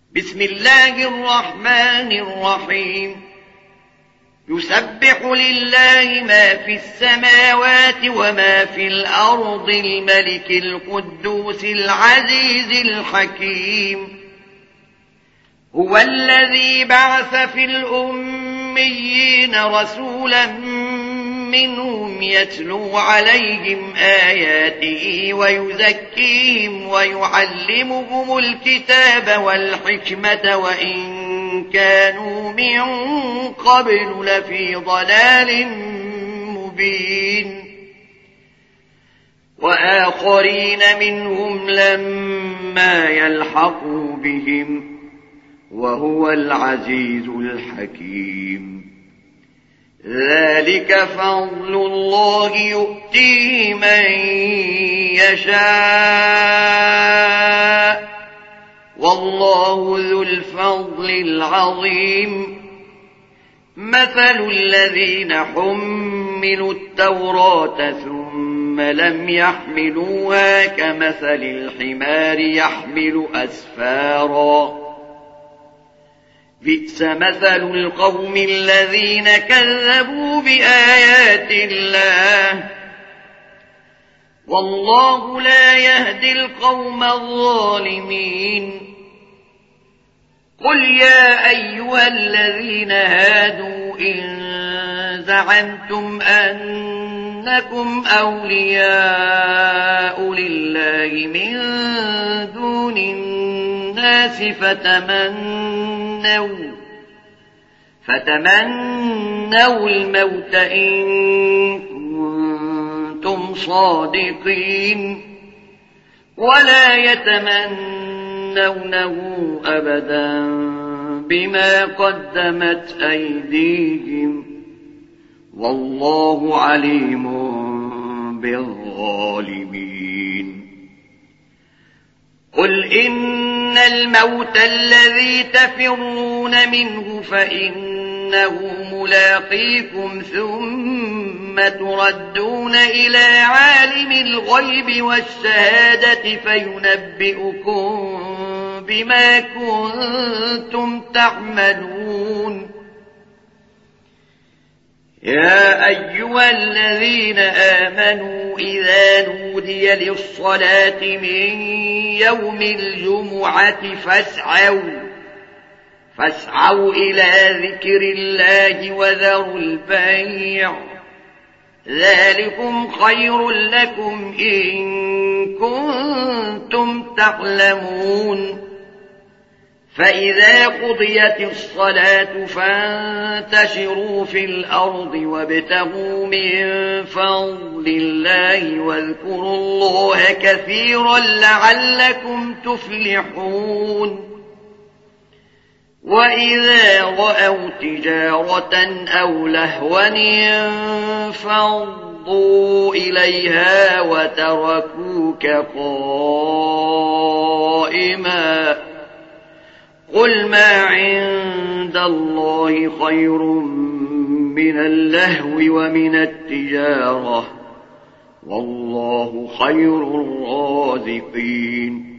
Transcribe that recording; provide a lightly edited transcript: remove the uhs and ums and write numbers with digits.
بسم الله الرحمن الرحيم يسبح لله ما في السماوات وما في الأرض الملك القدوس العزيز الحكيم هو الذي بعث في الأميين رسولا منهم يتلو عليهم آياته ويزكيهم ويعلمهم الكتاب والحكمة وإن كانوا من قبل لفي ضلال مبين وآخرين منهم لما يلحقوا بهم وهو العزيز الحكيم ذلك فضل الله يؤتيه من يشاء والله ذو الفضل العظيم مثل الذين حملوا التوراة ثم لم يحملوها كمثل الحمار يحمل أسفارا بئس مثل القوم الذين كذبوا بآيات الله والله لا يهدي القوم الظالمين قل يا أيها الذين هادوا إن زعمتم أنكم أولياء لله من دون الناس فتمنوا الموت إن كنتم صادقين ولا يتمنونه أبدا بما قدمت أيديهم والله عليم بالظالمين قل إن الموت الذي تفرون منه فإنه ملاقيكم ثم تردون إلى عالم الغيب والشهادة فينبئكم بما كنتم تعملون يا أيها الذين آمنوا إذا نودي للصلاة من يوم الجمعة فاسعوا إلى ذكر الله وذروا البيع ذلكم خير لكم إن كنتم تعلمون فإذا قضيت الصلاة فانتشروا في الأرض وابتغوا من فضل الله واذكروا الله كثيرا لعلكم تفلحون وإذا رأوا تجارة أو لهوا انفضوا إليها وتركوك قائما قل ما عند الله خير من اللهو ومن التجارة والله خير الرازقين